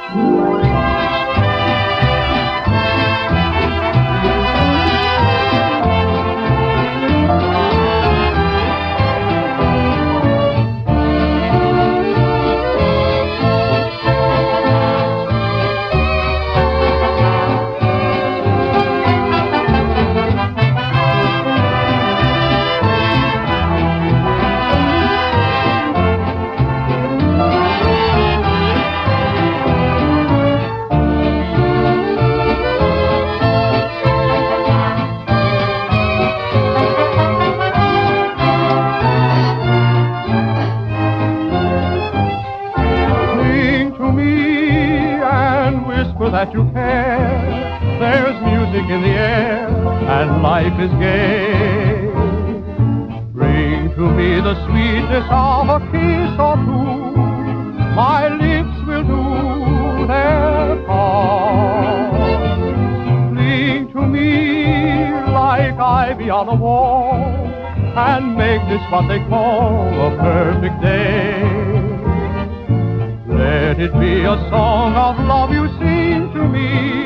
That you care, there's music in the air, and life is gay. Bring to me the sweetness of a kiss or two, my lips will do their part. Cling to me like ivy on a wall, and make this what they call a perfect day. Let it be a song of love you sing to me,